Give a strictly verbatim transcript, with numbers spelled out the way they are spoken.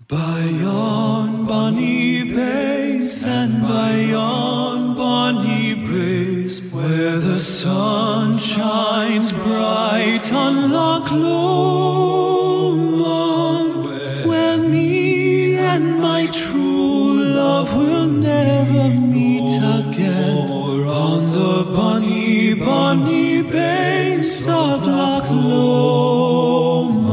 By yon bonny banks and by yon bonny braes, where the sun shines bright on Loch Lomond, where, where me and my true love will never meet again, on the bonny, bonny banks of Loch Lomond.